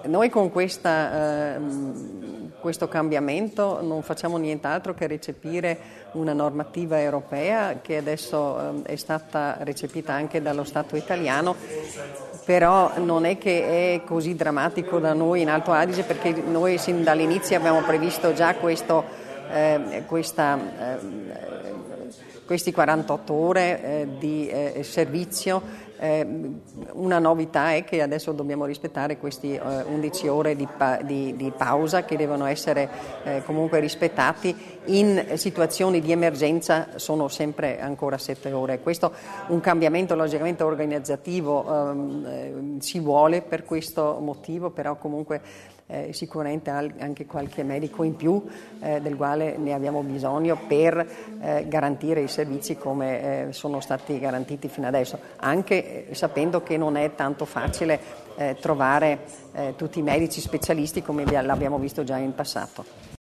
Noi con questo cambiamento non facciamo nient'altro che recepire una normativa europea che adesso è stata recepita anche dallo Stato italiano, però non è che è così drammatico da noi in Alto Adige, perché noi sin dall'inizio abbiamo previsto già questi 48 ore di servizio. Una novità è che adesso dobbiamo rispettare questi 11 ore di pausa, che devono essere comunque rispettati. In situazioni di emergenza sono sempre ancora 7 ore. Questo un cambiamento logicamente organizzativo si vuole per questo motivo, però comunque sicuramente anche qualche medico in più del quale ne abbiamo bisogno per garantire i servizi come sono stati garantiti fino adesso, anche sapendo che non è tanto facile trovare tutti i medici specialisti come l'abbiamo visto già in passato.